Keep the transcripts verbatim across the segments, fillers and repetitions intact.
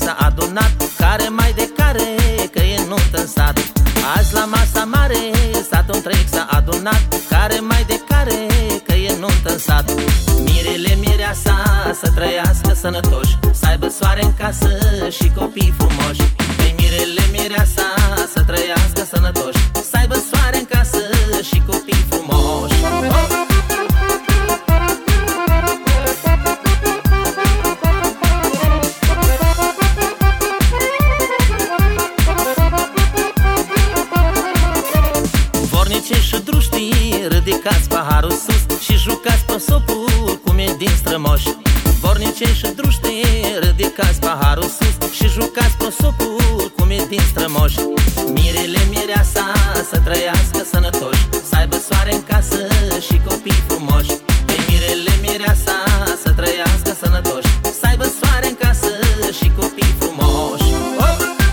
s-a adunat, care mai de care, că e nuntă în sat. Azi la masa mare, satul întreg s-a adunat, care mai de care, că e nuntă în sat. Mirele, mireasa, să trăiască sănătoși, să aibă soare în casă și copii frumoși. Păi mirele, mireasa, să trăiască sănătoși, să aibă soare în casă și copii frumoși. Vornicii și druștii, ridicați paharul sus și jucați prosopul cum e din strămoși. Vornicii și druștii, ridicați paharul sus și jucați prosopul cum e din strămoși. Mirele, mireasa, să trăiască sănătoși, să aibă soare în casă și copii frumoși. Păi mirele, mireasa, să trăiască sănătoși, să aibă soare în casă și copii frumoși. Oh!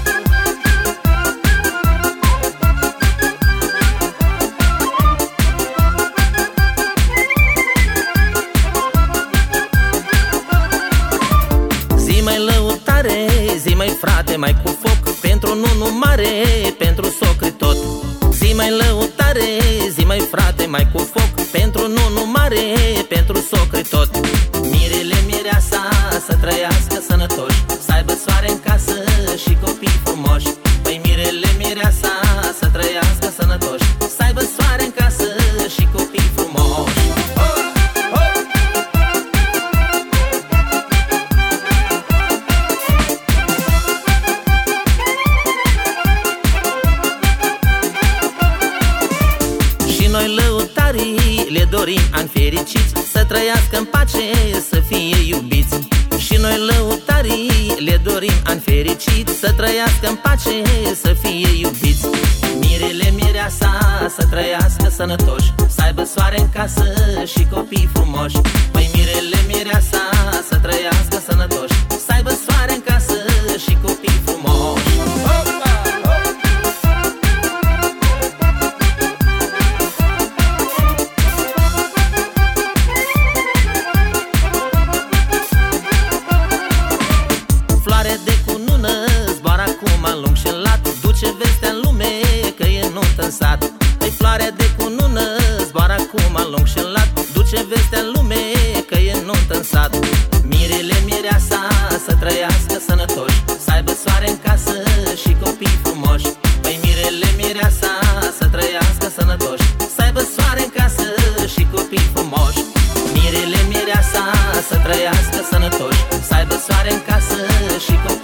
Zi mai lăutare, zi mai frate, mai cu foc, pentru nunu mare, pentru socri tot. Zi mai lăutare, zi mai frate, mai cu foc, pentru nunu mare, pentru socri tot. Mirele, mireasa, să trăiască sănătoși, să aibă soare în casă și copii frumoși. Păi mirele, mireasa, să trăiască sănătoși, să aibă soare în casă și copii frumoși. Noi lăutarii le dorim ani fericiți, să trăiască în pace, să fie iubiți. Și noi lăutarii le dorim ani fericiți, să trăiască în pace, să fie iubiți. Mirele, mireasa, să trăiască sănătoși, să aibă soare în casă și copii frumoși. Păi mirele, mireasa, să trăiască sănătoși, să aibă soare în casă și copii frumoși. Floare de cunună zboară acum în lung și în lat, duce vestea în lume că e nuntă în sat. Păi floare de cunună zboară acum în lung și în lat, duce vestea în lume că e nuntă în sat. Mirele, mireasa, să trăiască sănătoși, să aibă soare în casă și copii frumoși. Păi mirele, mireasa, să trăiască sănătoși, să aibă soare în casă și copii frumoși. Mirele, mireasa, să trăiască sănătoși, să aibă soare în casă și copii frumoși.